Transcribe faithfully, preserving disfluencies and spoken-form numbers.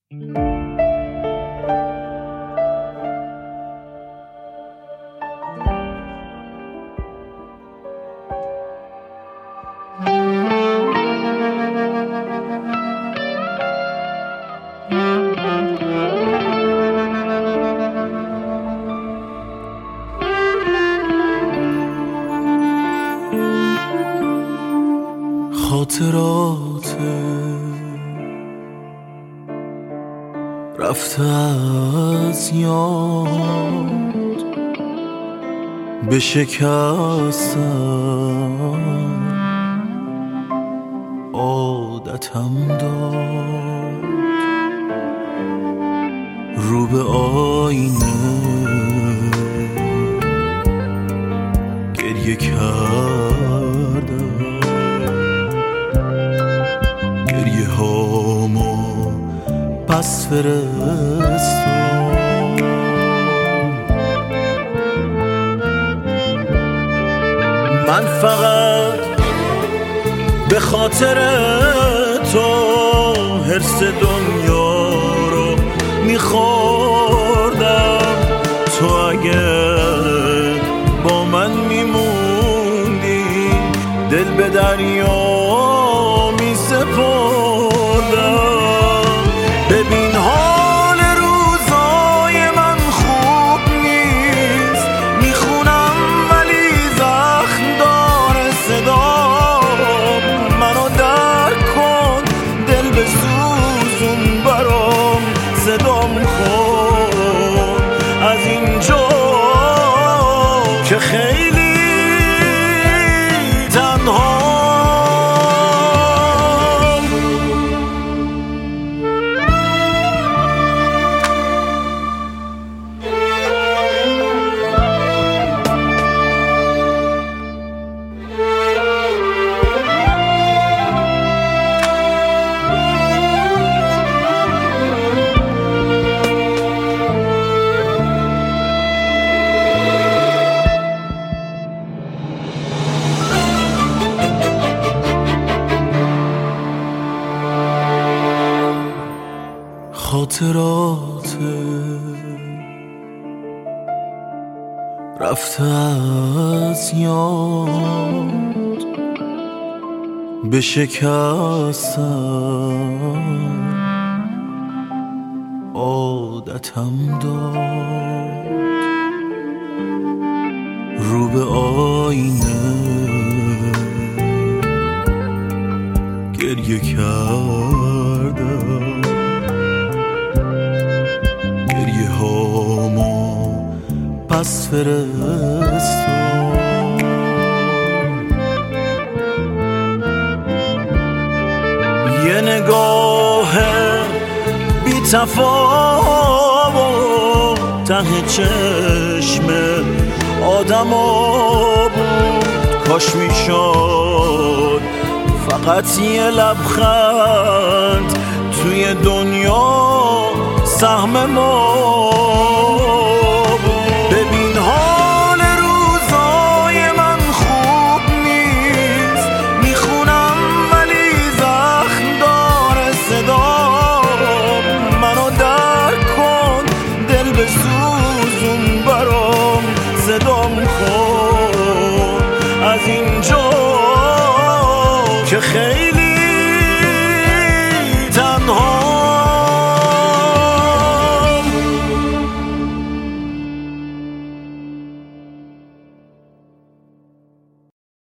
خاطرات رفته از یاد به شکستن عادتم داد، رو به آینه گریه کردم، گریه هامو پس فرستم. من فقط به خاطر تو حرص دنیا رو میخوردم. تو اگه با من میموندی دل به دریا میسپردم. ببین حال روزای من خوب نیست، میخونم ولی زخم داره صدام. منو درک کن، دل به سوزون برام صدام کن از اینجا که خیلی تنها. خاطرات رفته از یاد به شکستن عادتم داد، رو به آینه گریه کردم، گریه هامو پس فرستم. یه نگاه بی تفاوت ته چشم آدما بود. کاش میشد فقط یه لبخند توی دنیا سهم ما